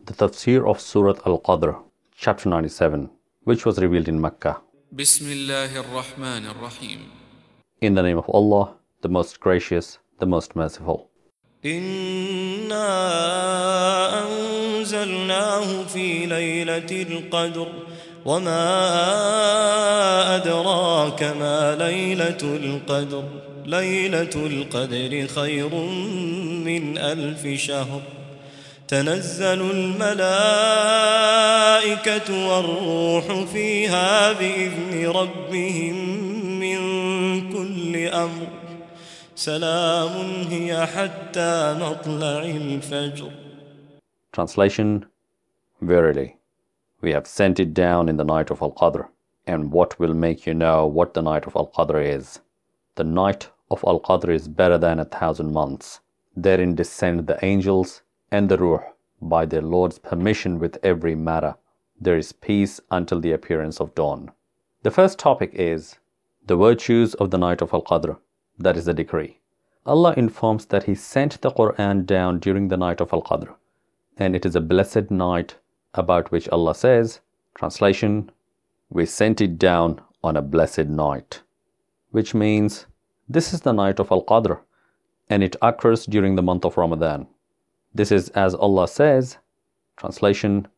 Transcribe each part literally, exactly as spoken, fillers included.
The Tafsir of Surah Al-Qadr, Chapter ninety-seven, which was revealed in Mecca. Bismillahir Rahmanir Rahim. In the name of Allah, the most gracious, the most merciful. إنا أنزلناه في ليلة القدر وما أدراك ما ليلة القدر ليلة القدر خير من ألف شهر تنزل الملائكة والروح فيها بإذن ربهم من كل أمر سلام هي حتى مطلع الفجر. Translation: Verily, we have sent it down in the night of Al-Qadr, and what will make you know what the night of Al-Qadr is? The night of Al-Qadr is better than a thousand months. Therein descend the angels and the Ruh by their Lord's permission with every matter. There is peace until the appearance of dawn. The first topic is the virtues of the night of Al-Qadr. That is the decree. Allah informs that He sent the Quran down during the night of Al-Qadr, and it is a blessed night about which Allah says, translation, we sent it down on a blessed night, which means this is the night of Al-Qadr, and it occurs during the month of Ramadan. This is as Allah says, translation,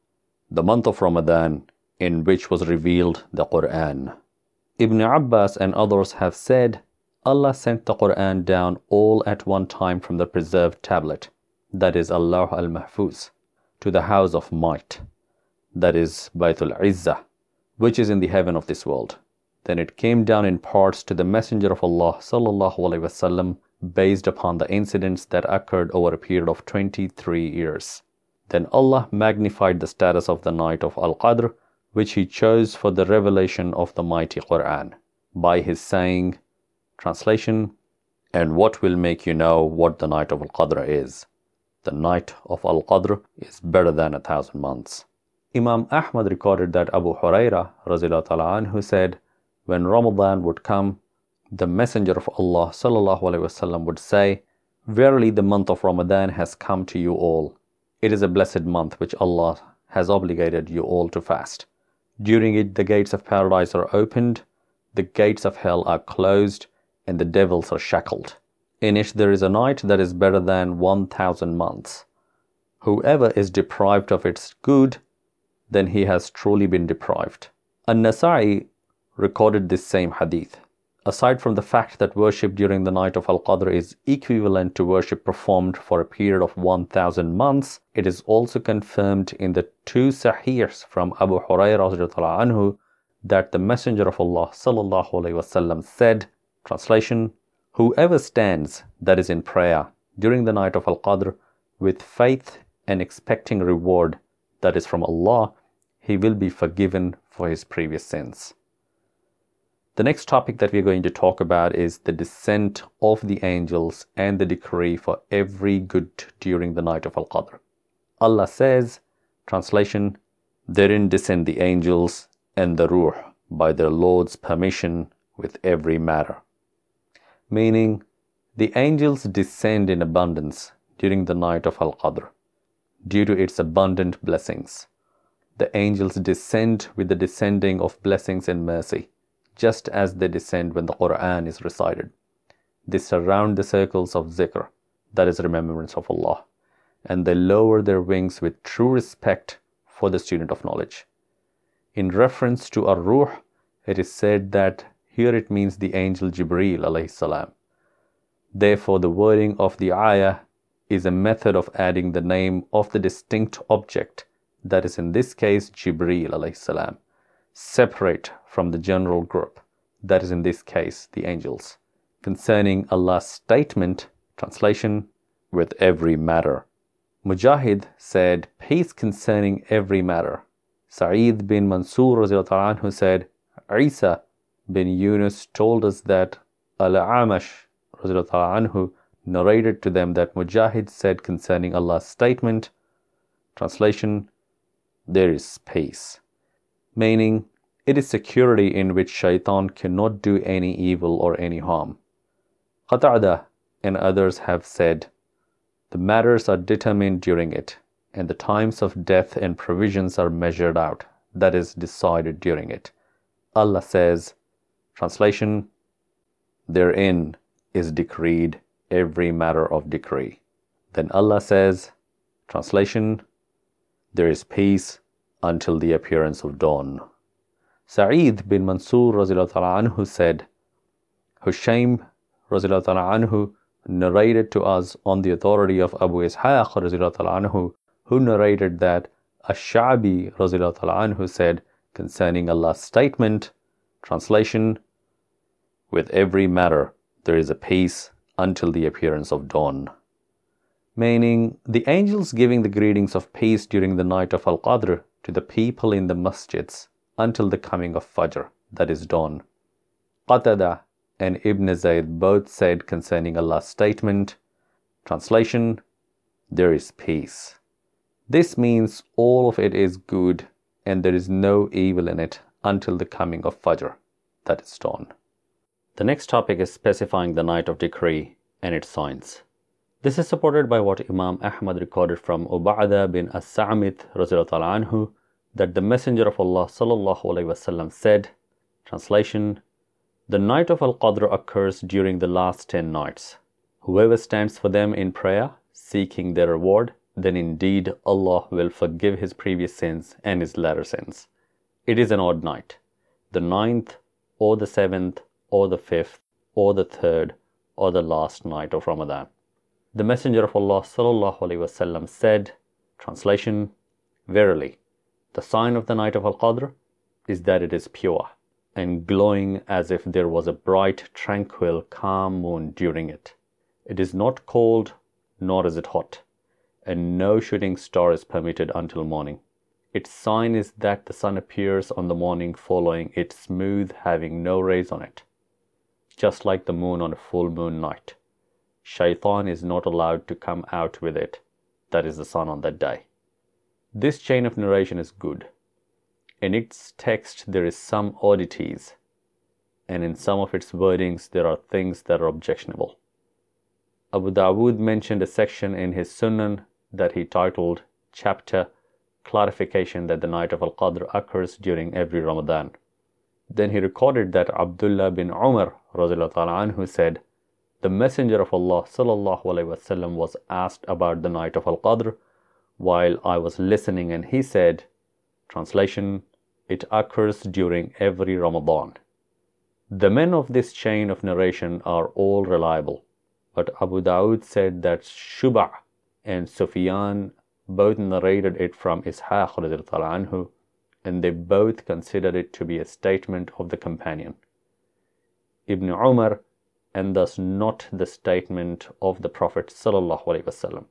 the month of Ramadan in which was revealed the Quran. Ibn Abbas and others have said Allah sent the Quran down all at one time from the preserved tablet, that is Allah al-Mahfuz, to the house of might, that is Baytul Izzah, which is in the heaven of this world. Then it came down in parts to the Messenger of Allah sallallahu alaihi wasallam, based upon the incidents that occurred over a period of twenty-three years. Then Allah magnified the status of the night of Al-Qadr, which He chose for the revelation of the mighty Quran, by His saying, translation, and what will make you know what the night of Al-Qadr is? The night of Al-Qadr is better than a thousand months. Imam Ahmad recorded that Abu Hurairah radhiyallahu ta'ala anhu said, when Ramadan would come, the Messenger of Allah sallallahu alaihi wasallam would say, verily the month of Ramadan has come to you all. It is a blessed month which Allah has obligated you all to fast. During it the gates of paradise are opened, the gates of hell are closed, and the devils are shackled. In it there is a night that is better than one thousand months. Whoever is deprived of its good, then he has truly been deprived. An-Nasa'i recorded this same hadith. Aside from the fact that worship during the night of Al-Qadr is equivalent to worship performed for a period of one thousand months, it is also confirmed in the two Sahirs from Abu Hurairah radhiyallahu anhu that the Messenger of Allah sallallahu alaihi wasallam said, translation, whoever stands, that is in prayer, during the night of Al-Qadr with faith and expecting reward, that is from Allah, he will be forgiven for his previous sins. The next topic that we are going to talk about is the descent of the angels and the decree for every good during the night of Al-Qadr. Allah says, translation, therein descend the angels and the Ruh by their Lord's permission with every matter. Meaning, the angels descend in abundance during the night of Al-Qadr, due to its abundant blessings. The angels descend with the descending of blessings and mercy, just as they descend when the Quran is recited. They surround the circles of zikr, that is remembrance of Allah, and they lower their wings with true respect for the student of knowledge. In reference to Ar-Ruh, it is said that here it means the angel Jibreel alayhi salam. Therefore, the wording of the ayah is a method of adding the name of the distinct object, that is in this case Jibreel alayhi salam, separate from the general group, that is in this case the angels, concerning Allah's statement, translation, with every matter. Mujahid said, peace concerning every matter. Sa'id bin Mansur radhiyallahu anhu said, Isa bin Yunus told us that Al-Amash radhiyallahu anhu narrated to them that Mujahid said concerning Allah's statement, translation, there is peace, meaning it is security in which shaitan cannot do any evil or any harm. Qatada and others have said, the matters are determined during it, and the times of death and provisions are measured out, that is decided during it. Allah says, translation, therein is decreed every matter of decree. Then Allah says, translation, there is peace until the appearance of dawn. Sa'id bin Mansur radiallahu anhu said, Hushaym radiallahu anhu narrated to us on the authority of Abu Ishaq radiallahu anhu, who narrated that Ash-Sha'bi radiallahu anhu said concerning Allah's statement, translation, with every matter there is a peace until the appearance of dawn. Meaning, the angels giving the greetings of peace during the night of Al-Qadr to the people in the masjids until the coming of Fajr, that is dawn. Qatada and Ibn Zayd both said concerning Allah's statement, translation, there is peace. This means all of it is good and there is no evil in it until the coming of Fajr, that is dawn. The next topic is specifying the night of decree and its signs. This is supported by what Imam Ahmad recorded from Ubadah bin As-Sa'mit radiallahu anhu, that the Messenger of Allah sallallahu alaihi wasallam said, translation, the night of Al-Qadr occurs during the last ten nights. Whoever stands for them in prayer, seeking their reward, then indeed Allah will forgive his previous sins and his latter sins. It is an odd night, the ninth or the seventh or the fifth or the third or the last night of Ramadan. The Messenger of Allah sallallahu alaihi wasallam said, translation, verily, the sign of the night of Al-Qadr is that it is pure and glowing as if there was a bright, tranquil, calm moon during it. It is not cold, nor is it hot, and no shooting star is permitted until morning. Its sign is that the sun appears on the morning following it smooth, having no rays on it, just like the moon on a full moon night. Shaitan is not allowed to come out with it, that is the sun, on that day. This chain of narration is good. In its text there is some oddities, and in some of its wordings there are things that are objectionable. Abu Dawood mentioned a section in his Sunan that he titled Chapter Clarification that the night of Al-Qadr occurs during every Ramadan. Then he recorded that Abdullah bin Umar radiallahu anhu said, the Messenger of Allah sallallahu alaihi wasallam was asked about the night of Al-Qadr while I was listening, and he said, translation, it occurs during every Ramadan. The men of this chain of narration are all reliable, but Abu Dawood said that Shuba' and Sufyan both narrated it from Ishaq radiallahu anhu, and they both considered it to be a statement of the companion Ibn Umar, and thus not the statement of the Prophet sallallahu alaihi wasallam.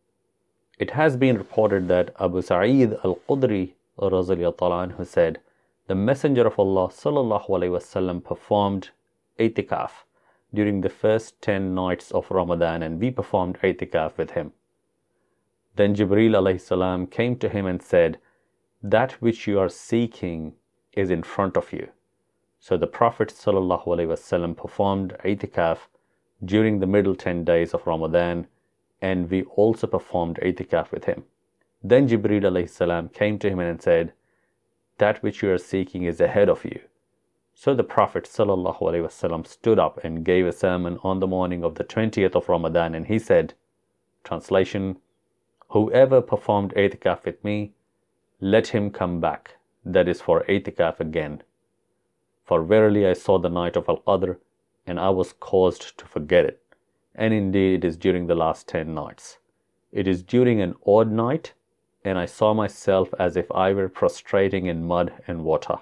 It has been reported that Abu Sa'id al-Khudri radhiyallahu anhu said, the Messenger of Allah sallallahu alaihi wasallam performed i'tikaf during the first ten nights of Ramadan, and we performed i'tikaf with him. Then Jibreel alayhi salam came to him and said, that which you are seeking is in front of you. So the Prophet sallallahu alaihi wasallam performed i'tikaf during the middle ten days of Ramadan, and we also performed i'tikaf with him. Then Jibreel alayhi salam came to him and said, that which you are seeking is ahead of you. So the Prophet sallallahu alaihi wasallam stood up and gave a sermon on the morning of the twentieth of Ramadan, and he said, translation, whoever performed i'tikaf with me, let him come back, that is for i'tikaf again. For verily I saw the night of Al-Qadr, and I was caused to forget it. And indeed it is during the last ten nights. It is during an odd night, and I saw myself as if I were prostrating in mud and water.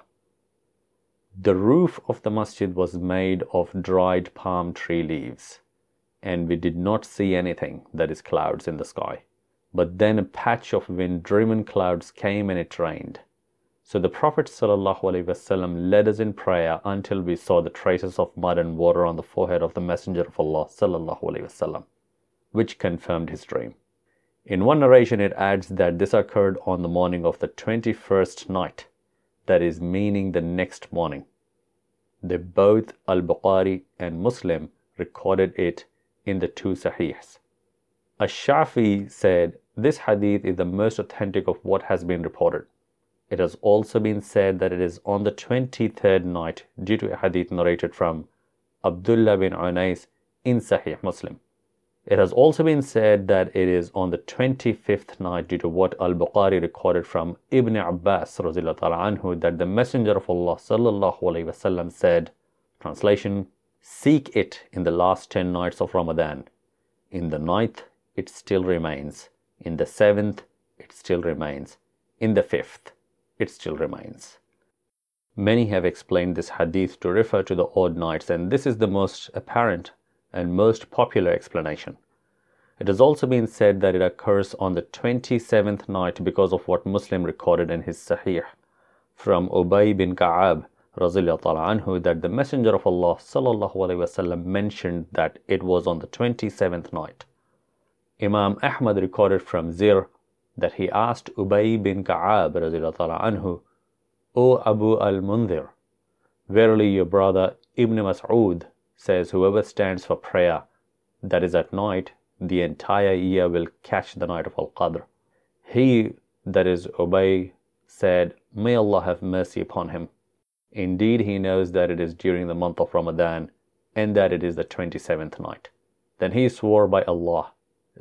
The roof of the masjid was made of dried palm tree leaves, and we did not see anything, that is clouds, in the sky. But then a patch of wind-driven clouds came and it rained. So the Prophet ﷺ led us in prayer until we saw the traces of mud and water on the forehead of the Messenger of Allah ﷺ, which confirmed his dream. In one narration it adds that this occurred on the morning of the twenty-first night, that is, meaning the next morning. They both, Al-Bukhari and Muslim, recorded it in the two Sahihs. Ash-Shafi said This hadith is the most authentic of what has been reported. It has also been said that it is on the twenty-third night due to a hadith narrated from Abdullah bin Unais in Sahih Muslim. It has also been said that it is on the twenty-fifth night due to what Al-Bukhari recorded from Ibn Abbas anhu, that the Messenger of Allah sallallahu alaihi wasallam said, translation, seek it in the last ten nights of Ramadan. In the ninth, it still remains. In the seventh, it still remains. In the fifth, it still remains. Many have explained this hadith to refer to the odd nights, and this is the most apparent and most popular explanation. It has also been said that it occurs on the twenty-seventh night because of what Muslim recorded in his Sahih from Ubay bin Ka'ab anhu, that the Messenger of Allah sallallahu alaihi wasallam mentioned that it was on the twenty-seventh night. Imam Ahmad recorded from Zir that he asked Ubay bin Ka'ab anhu, O Abu al-Mundhir, verily your brother Ibn Mas'ud says whoever stands for prayer, that is at night, the entire year will catch the night of Al-Qadr. He, that is Ubay, said, may Allah have mercy upon him. Indeed, he knows that it is during the month of Ramadan and that it is the twenty-seventh night. Then he swore by Allah.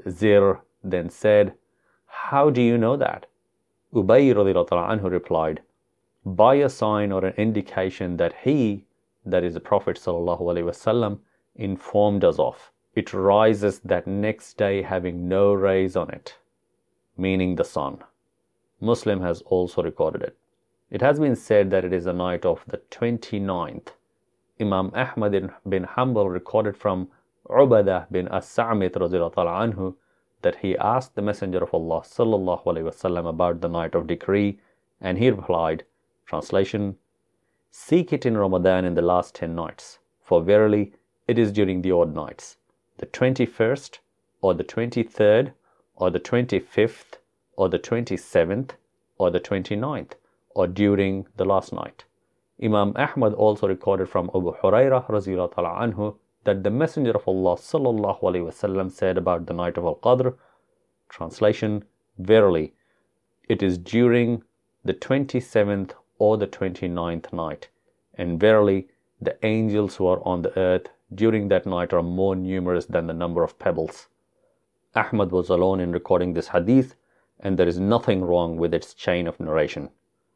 Zir then said, how do you know that? Ubay radhiyallahu anhu replied, by a sign or an indication that he, that is the Prophet sallallahu alaihi wasallam, informed us of. It rises that next day having no rays on it, meaning the sun. Muslim has also recorded it. It has been said that it is the night of the twenty-ninth. Imam Ahmad bin Hanbal recorded from Ubadah bin As-Samit radhiyallahu anhu that he asked the Messenger of Allah sallallahu alaihi wasallam about the night of decree, and he replied, translation, seek it in Ramadan in the last ten nights, for verily it is during the odd nights, the twenty-first, or the twenty-third, or the twenty-fifth, or the twenty-seventh, or the twenty-ninth, or during the last night. Imam Ahmad also recorded from Abu Hurairah radhiyallahu anhu that the Messenger of Allah sallallahu alaihi wasallam said about the night of Al-Qadr, translation, verily it is during the twenty-seventh or the twenty-ninth night, and verily the angels who are on the earth during that night are more numerous than the number of pebbles. Ahmad was alone in recording this hadith, and there is nothing wrong with its chain of narration.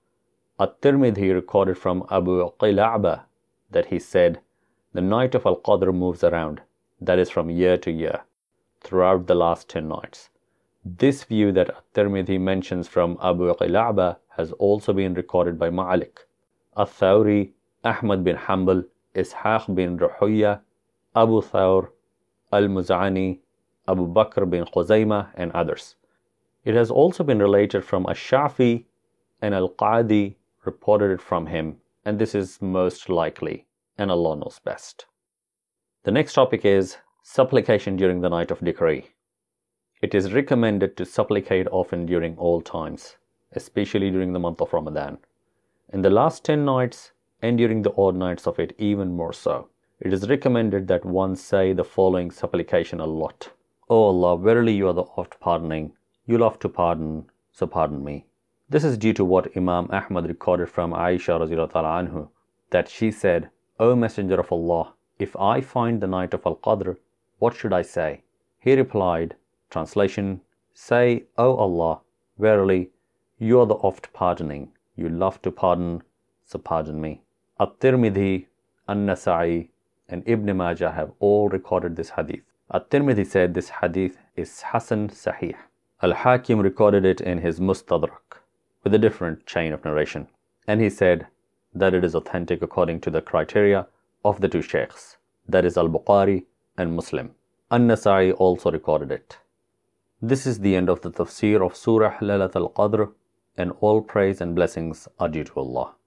At-Tirmidhi recorded from Abu Qila'ba that he said, the night of Al-Qadr moves around, that is from year to year, throughout the last ten nights. This view that At-Tirmidhi mentions from Abu Qila'ba has also been recorded by Ma'alik, Al-Thawri, Ahmad bin Hanbal, Ishaq bin Ruhuyya, Abu Thawr, Al-Muz'ani, Abu Bakr bin Khuzaymah, and others. It has also been related from Ash-Shafi, and Al-Qadi reported it from him, and this is most likely, and Allah knows best. The next topic is supplication during the night of decree. It is recommended to supplicate often during all times, especially during the month of Ramadan. In the last ten nights, and during the odd nights of it even more so. It is recommended that one say the following supplication a lot. O Allah, verily you are the oft pardoning, you love to pardon, so pardon me. This is due to what Imam Ahmad recorded from Aisha radhiyallahu anhu, that she said, O Messenger of Allah, if I find the night of Al-Qadr, what should I say? He replied, translation, say, O Allah, verily you are the oft pardoning, you love to pardon, so pardon me. At-Tirmidhi, An-Nasa'i, and Ibn Majah have all recorded this hadith. At-Tirmidhi said this hadith is Hasan Sahih. Al-Hakim recorded it in his Mustadrak with a different chain of narration, and he said that it is authentic according to the criteria of the two sheikhs, that is Al-Bukhari and Muslim. An-Nasa'i also recorded it. This is the end of the tafsir of Surah Laylat al-Qadr, and all praise and blessings are due to Allah.